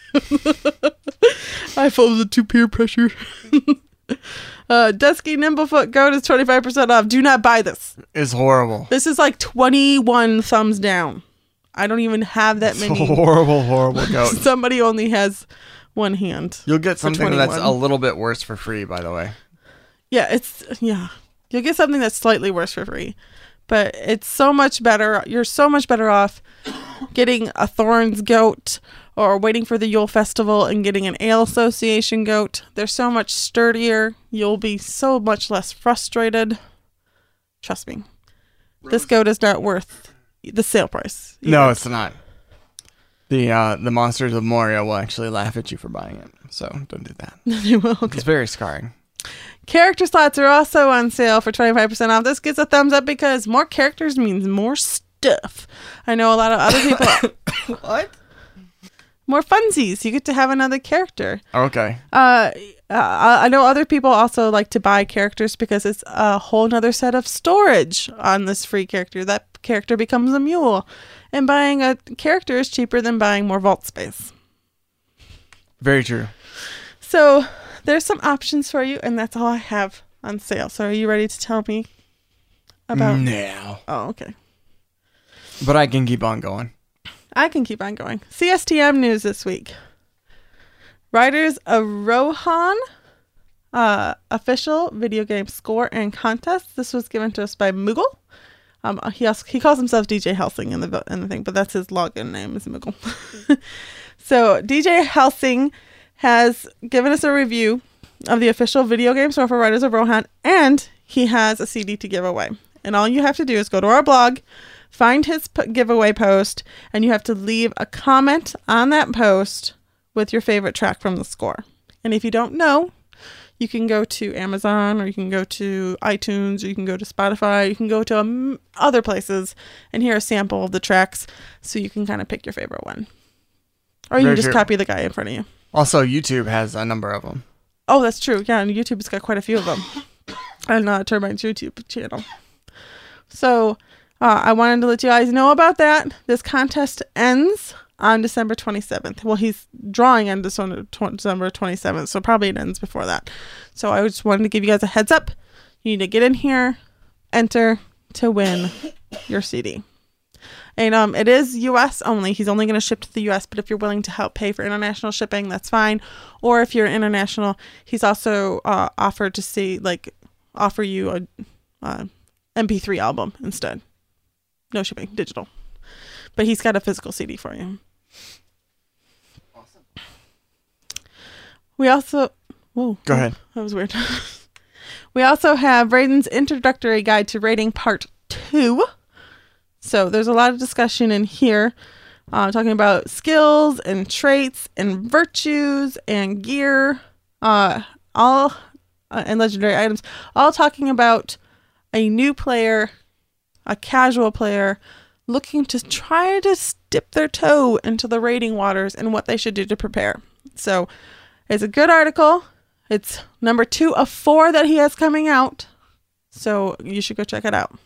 I folded to peer pressure. uh, Dusky Nimblefoot Goat is twenty-five percent off. Do not buy this. It's horrible. This is like twenty-one thumbs down. I don't even have that It's many. a horrible, horrible goat. Somebody only has one hand. You'll get for something that's twenty-one. a little bit worse for free, by the way. Yeah, it's yeah. You'll get something that's slightly worse for free. But it's so much better. You're so much better off getting a Thorns goat or waiting for the Yule Festival and getting an Ale Association goat. They're so much sturdier. You'll be so much less frustrated. Trust me. This goat is not worth the sale price. No, either. it's not. The uh, the monsters of Moria will actually laugh at you for buying it. So don't do that. They will. Okay. It's very scarring. Character slots are also on sale for twenty-five percent off. This gets a thumbs up because more characters means more stuff. I know a lot of other people. What? More funsies. You get to have another character. Okay. Uh, uh, I know other people also like to buy characters because it's a whole nother set of storage on this free character. That character becomes a mule. And buying a character is cheaper than buying more vault space. Very true. So there's some options for you, and that's all I have on sale. So are you ready to tell me about... No. Oh, okay. But I can keep on going. I can keep on going. C S T M news this week. Riders of Rohan uh, official video game score and contest. This was given to us by Moogle. Um, he also, he calls himself D J Helsing in the in the thing, but that's his login name is Moogle. So D J Helsing has given us a review of the official video game store for Riders of Rohan, and he has a C D to give away. And all you have to do is go to our blog, find his p- giveaway post, and you have to leave a comment on that post with your favorite track from the score. And if you don't know, you can go to Amazon, or you can go to iTunes, or you can go to Spotify, you can go to um, other places and hear a sample of the tracks so you can kind of pick your favorite one. Or you Very can just true. copy the guy in front of you. Also, YouTube has a number of them. Oh, that's true. Yeah, and YouTube's got quite a few of them. On uh, Turbine's YouTube channel. So uh, I wanted to let you guys know about that. This contest ends on December twenty-seventh. Well, he's drawing on December twenty-seventh, so probably it ends before that. So I just wanted to give you guys a heads up. You need to get in here, enter to win your C D. And um, it is U S only. He's only going to ship to the U S, but if you're willing to help pay for international shipping, that's fine. Or if you're international, he's also uh, offered to see, like, offer you a uh, M P three album instead. No shipping, digital. But he's got a physical C D for you. Awesome. We also... Whoa. Go ahead. That was weird. We also have Raiden's Introductory Guide to Raiding Part two. So there's a lot of discussion in here, uh, talking about skills and traits and virtues and gear, uh, all uh, and legendary items, all talking about a new player, a casual player, looking to try to dip their toe into the raiding waters and what they should do to prepare. So it's a good article. It's number two of four that he has coming out. So you should go check it out.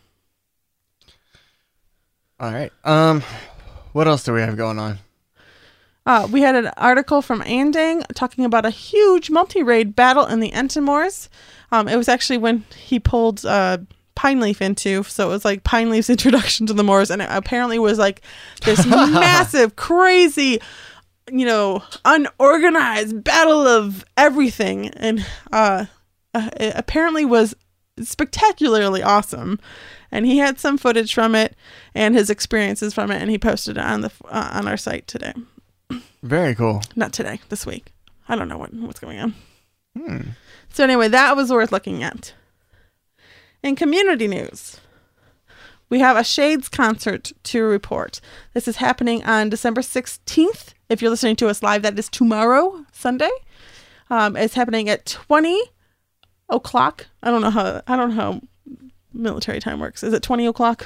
All right. Um, what else do we have going on? Uh, we had an article from Andang talking about a huge multi-raid battle in the Entomors. Um, it was actually when he pulled uh, Pineleaf into, so it was like Pineleaf's introduction to the Moors, and it apparently was like this massive, crazy, you know, unorganized battle of everything, and uh, uh, it apparently was spectacularly awesome. And he had some footage from it and his experiences from it, and he posted it on the uh, on our site today. Very cool. Not today, this week. I don't know what what's going on. Hmm. So anyway, that was worth looking at. In community news, we have a Shades concert to report. This is happening on December sixteenth. If you're listening to us live, that is tomorrow, Sunday. Um, it's happening at twenty o'clock. I don't know how. I don't know how military time works. Is it twenty o'clock?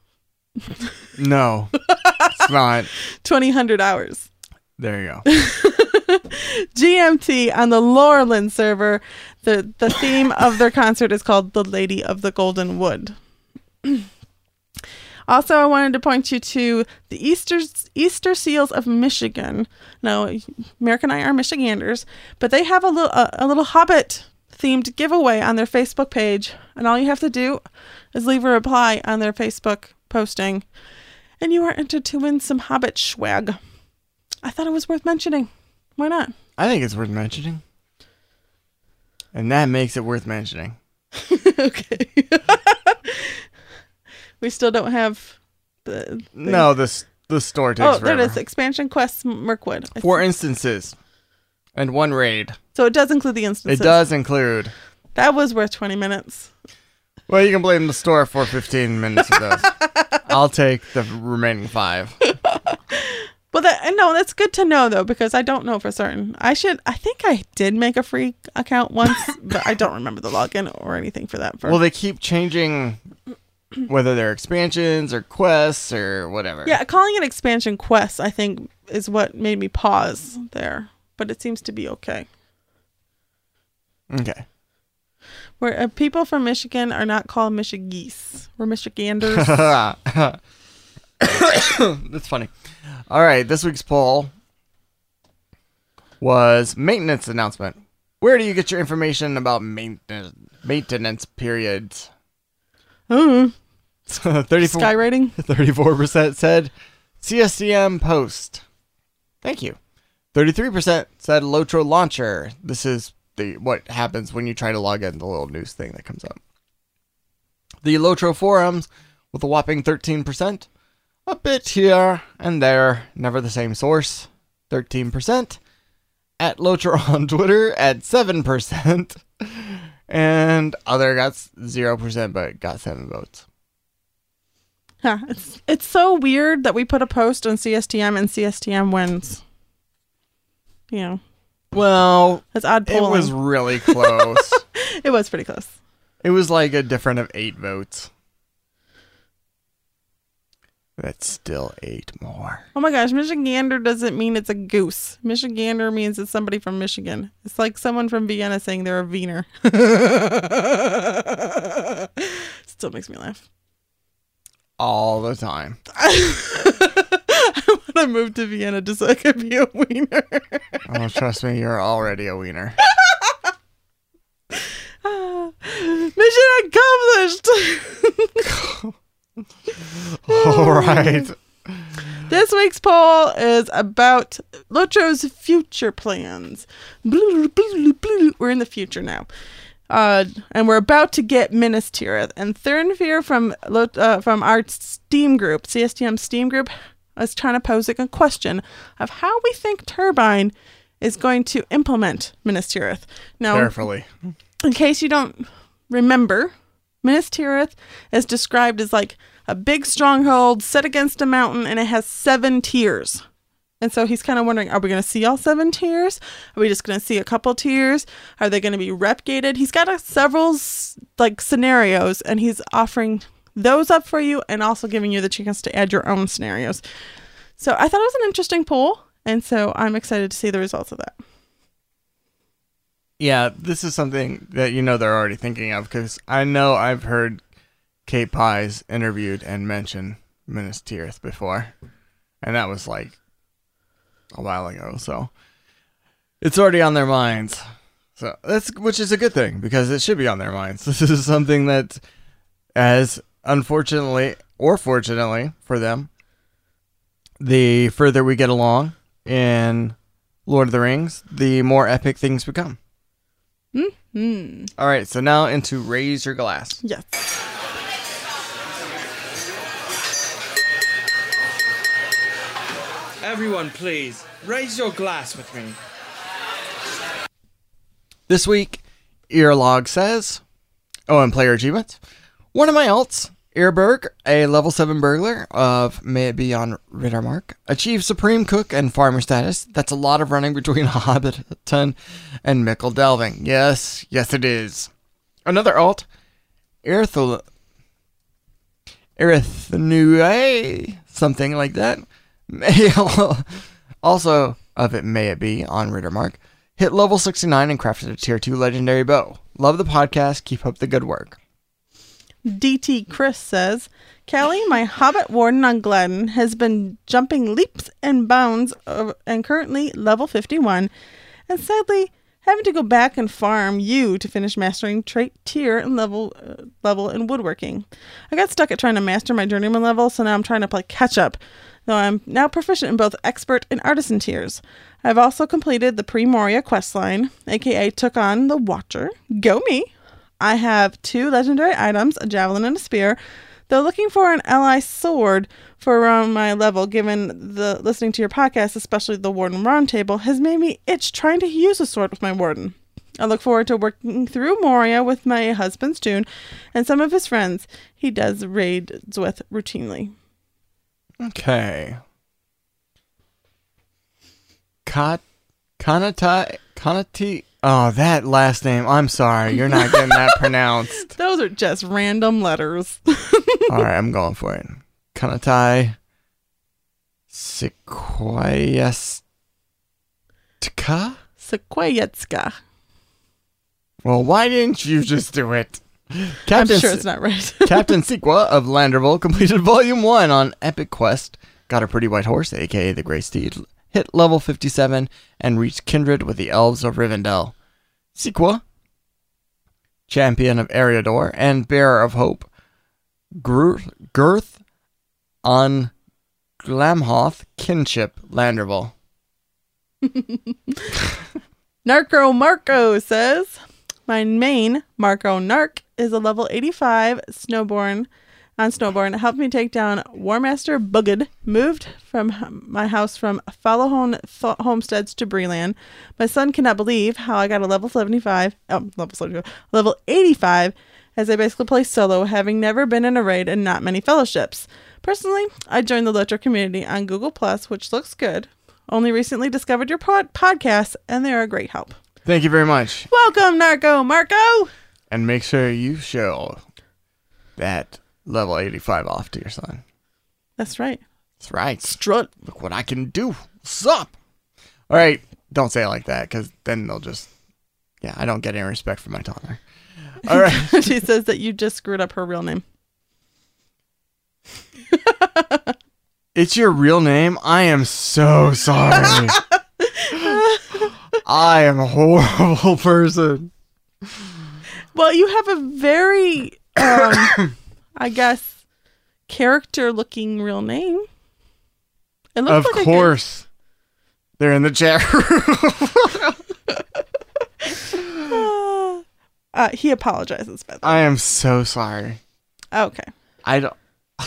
No, it's not. twenty hundred hours. There you go. G M T on the Laurelin server. The the theme of their concert is called The Lady of the Golden Wood. Also, I wanted to point you to the Easter Easter Seals of Michigan. Now, Merrick and I are Michiganders, but they have a little a, a little Hobbit themed giveaway on their Facebook page, and all you have to do is leave a reply on their Facebook posting, and you are entered to win some Hobbit swag. I thought it was worth mentioning. Why not? I think it's worth mentioning. And that makes it worth mentioning. Okay. We still don't have the thing. No, this the store takes Oh, there forever. it is. Expansion Quest Mirkwood. I Four see. instances. And one raid. So it does include the instances. It does include. That was worth twenty minutes. Well, you can blame the store for fifteen minutes of those. I'll take the remaining five. Well, that no, that's good to know though, because I don't know for certain. I should. I think I did make a free account once, but I don't remember the login or anything for that. For Well, they keep changing whether they're expansions or quests or whatever. yeah, calling it expansion quests, I think, is what made me pause there. But it seems to be okay. Okay. Where uh, people from Michigan are not called Michigese. We're Michiganders. That's funny. All right, this week's poll was maintenance announcement. Where do you get your information about maintenance maintenance periods? Oh, thirty-four skywriting. thirty-four percent said C S D M post. Thank you. thirty-three percent said Lotro launcher. This is the what happens when you try to log in, the little news thing that comes up. The Lotro forums with a whopping thirteen percent. A bit here and there, never the same source, thirteen percent. at Locher on Twitter at seven percent. And other got zero percent but got seven votes. Huh. It's, it's so weird that we put a post on C S T M and C S T M wins. You know. Well, that's odd polling. It was really close. It was pretty close. It was like a difference of eight votes. That's still eight more. Oh my gosh, Michigander doesn't mean it's a goose. Michigander means it's somebody from Michigan. It's like someone from Vienna saying they're a Wiener. Still makes me laugh. All the time. I want to move to Vienna just so I could be a wiener. Oh, trust me, you're already a wiener. Mission accomplished. All right. This week's poll is about Lotro's future plans. We're in the future now. Uh, and we're about to get Minas Tirith. And Thurnfear from uh, from our Steam group, C S T M Steam group, is trying to pose a question of how we think Turbine is going to implement Minas Tirith. Now, carefully. In case you don't remember, Minas Tirith is described as like a big stronghold set against a mountain, and it has seven tiers. And so he's kind of wondering, are we going to see all seven tiers? Are we just going to see a couple tiers? Are they going to be rep gated? He's got a, several like scenarios, and he's offering those up for you and also giving you the chance to add your own scenarios. So I thought it was an interesting poll, and so I'm excited to see the results of that. Yeah, this is something that you know they're already thinking of, because I know I've heard Kate Pies interviewed and mention Minas Tirith before, and that was like a while ago, so it's already on their minds. So that's which is a good thing, because it should be on their minds. This is something that, as unfortunately or fortunately for them, the further we get along in Lord of the Rings, the more epic things become. Mm-hmm. All right, so now into Raise Your Glass. Yes. Everyone, please, raise your glass with me. This week, Earlog says, oh, and player achievements. One of my alts, Earberg, a level seven burglar of May It Be on Rittermark, achieved Supreme Cook and Farmer status. That's a lot of running between Hobbiton and Mickle Delving. Yes, yes it is. Another alt, Erithul... Erithnue, something like that. May also of it May It Be on Rittermark, hit level sixty-nine and crafted a tier two legendary bow. Love the podcast. Keep up the good work. D T Chris says, Callie, my Hobbit Warden on Gladden, has been jumping leaps and bounds of, and currently level fifty-one, and sadly having to go back and farm you to finish mastering trait tier and level uh, level in woodworking. I got stuck at trying to master my journeyman level, so now I'm trying to play catch up, though I'm now proficient in both expert and artisan tiers. I've also completed the Pre-Moria questline, aka took on the Watcher. Go me! I have two legendary items, a javelin and a spear, though looking for an ally sword for around my level, given the listening to your podcast, especially the Warden Roundtable, has made me itch trying to use a sword with my Warden. I look forward to working through Moria with my husband's June and some of his friends he does raids with routinely. Okay. Kat, Kanata, Kanati. Oh, that last name. I'm sorry. You're not getting that pronounced. Those are just random letters. All right, I'm going for it. Kanatai Sequoiastka? Sequoiatska. Well, why didn't you just do it? Captain I'm sure it's not right. Captain Sequa of Landerville completed Volume one on Epic Quest. Got a pretty white horse, a k a the Grey Steed. Hit level fifty-seven and reached kindred with the Elves of Rivendell. Sequa, champion of Eriador and bearer of hope, Girth, Girth on Glamhoth kinship Landerville. Narco Marco says, my main, Marco Narc, is a level eighty-five snowborn on snowboard. It helped me take down Warmaster Bugad. Moved from my house from Fallahone Th- Homesteads to Breland. My son cannot believe how I got a level seventy-five, oh, level seventy-five, level eighty-five, as I basically play solo, having never been in a raid and not many fellowships. Personally, I joined the Lotro community on Google Plus, which looks good. Only recently discovered your pod- podcast, and they are a great help. Thank you very much. Welcome, Narco Marco. And make sure you show that level eighty-five off to your son. That's right. That's right. Strut. Look what I can do. What's up? All right. Don't say it like that, because then they'll just... Yeah, I don't get any respect for my toddler. All right. She says that you just screwed up her real name. It's your real name? I am so sorry. I am a horrible person. Well, you have a very, um, I guess, character-looking real name. It looks Of like course. A They're in the chat uh, uh, he apologizes, by the way. I am so sorry. Okay. I don't...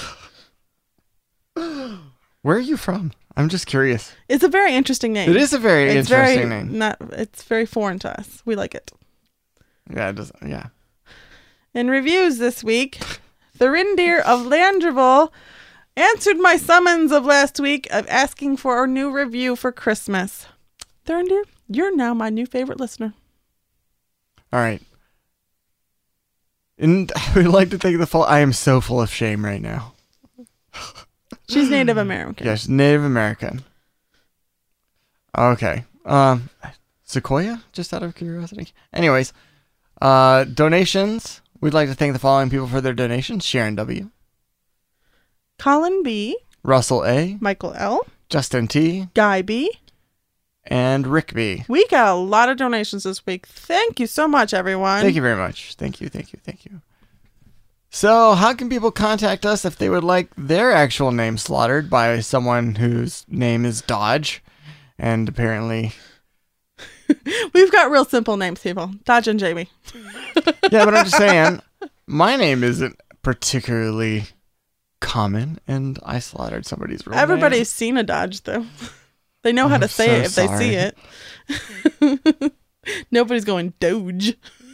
Where are you from? I'm just curious. It's a very interesting name. It is a very it's interesting very name. Not, it's very foreign to us. We like it. Yeah, it does. Yeah. In reviews this week, Thurindir of Landreval answered my summons of last week of asking for a new review for Christmas. Thurindir, you're now my new favorite listener. All right. And I would like to take the full... I am so full of shame right now. She's Native American. Yes, Native American. Okay. Um, Sequoia, just out of curiosity. Anyways, uh, donations. We'd like to thank the following people for their donations. Sharon W. Colin B. Russell A. Michael L. Justin T. Guy B. And Rick B. We got a lot of donations this week. Thank you so much, everyone. Thank you very much. Thank you, thank you, thank you. So, how can people contact us if they would like their actual name slaughtered by someone whose name is Dodge? And apparently... We've got real simple names, people. Dodge and Jamie. Yeah, but I'm just saying, my name isn't particularly common, and I slaughtered somebody's real Everybody's name. seen a Dodge, though. They know how I'm to say so it if sorry. they see it. Nobody's going Doge.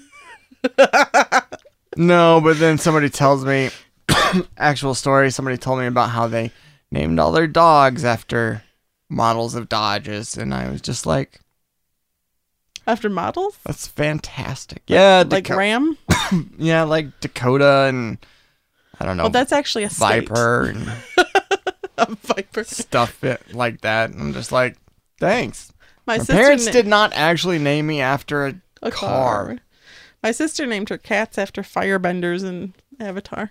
No, but then somebody tells me, actual story, somebody told me about how they named all their dogs after models of Dodges, and I was just like... After models? That's fantastic. Yeah, Like Daco- Ram? yeah, like Dakota and I don't know. Well, that's actually a state. Viper and A Viper. stuff it like that. And I'm just like, thanks. My, My sister parents na- did not actually name me after a, a car. car. My sister named her cats after firebenders in Avatar.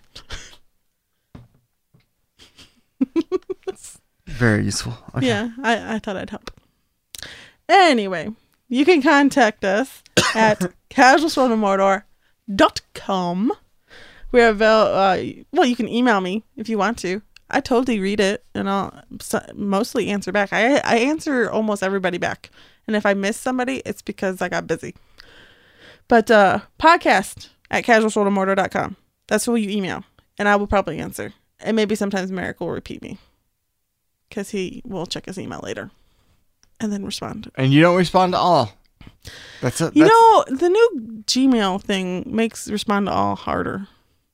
Very useful. Okay. Yeah, I, I thought I'd help. Anyway, you can contact us at casual sword of mordor dot com. We are avail- uh, well, you can email me if you want to. I totally read it, and I'll so- mostly answer back. I I answer almost everybody back, and if I miss somebody, it's because I got busy. But uh, podcast at casual sword of mordor dot com. That's who you email, and I will probably answer. And maybe sometimes Merrick will repeat me, because he will check his email later and then respond. And you don't respond to all. That's it. You know, the new Gmail thing makes respond to all harder.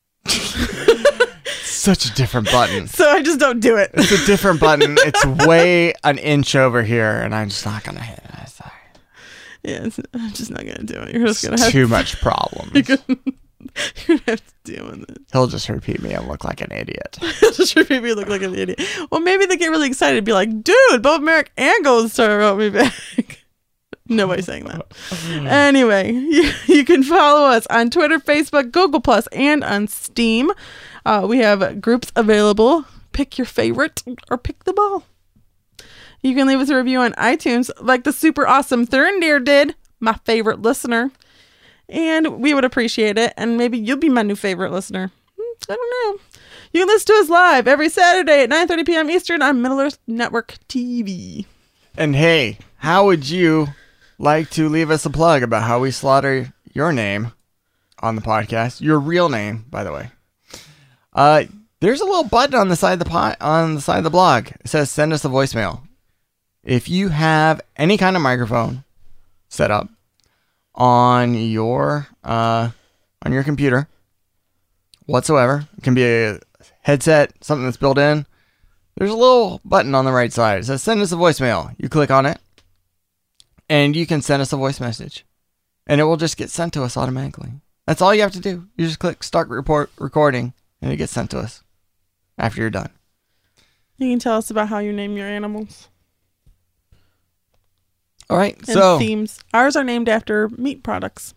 Such a different button. So I just don't do it. It's a different button. It's way an inch over here, and I'm just not gonna hit it. I'm sorry. Yeah, it's, I'm just not gonna do it. You're just It's gonna have too to, much problems. You're gonna, you're gonna have to deal with it. He'll just repeat me and look like an idiot. Just repeat me look like an idiot. Well, maybe they get really excited and be like, dude, both Merrick and Gold Star wrote me back. Nobody's saying that. Anyway, you, you can follow us on Twitter, Facebook, Google Plus, and on Steam. Uh, we have groups available. Pick your favorite or pick them all. You can leave us a review on iTunes like the super awesome Thurindir did, my favorite listener. And we would appreciate it. And maybe you'll be my new favorite listener. I don't know. You can listen to us live every Saturday at nine thirty p.m. Eastern on Middle Earth Network T V. And hey, how would you like to leave us a plug about how we slaughter your name on the podcast? Your real name, by the way. Uh, there's a little button on the side of the pot, on the side of the blog. It says send us a voicemail. If you have any kind of microphone set up on your uh, on your computer whatsoever, it can be a headset, something that's built in. There's a little button on the right side. It says send us a voicemail. You click on it, and you can send us a voice message, and it will just get sent to us automatically. That's all you have to do. You just click start report recording, and it gets sent to us after you're done. You can tell us about how you name your animals. All right, And so themes. Ours are named after meat products.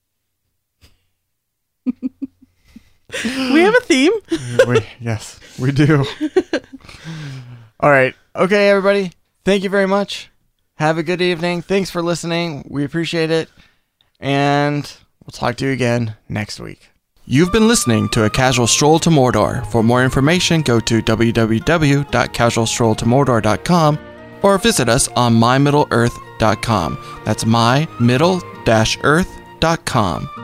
We have a theme. we, yes, we do. All right. Okay, everybody. Thank you very much. Have a good evening. Thanks for listening. We appreciate it. And we'll talk to you again next week. You've been listening to A Casual Stroll to Mordor. For more information, go to w w w dot casual stroll to mordor dot com or visit us on my middle earth dot com. That's my middle earth dot com.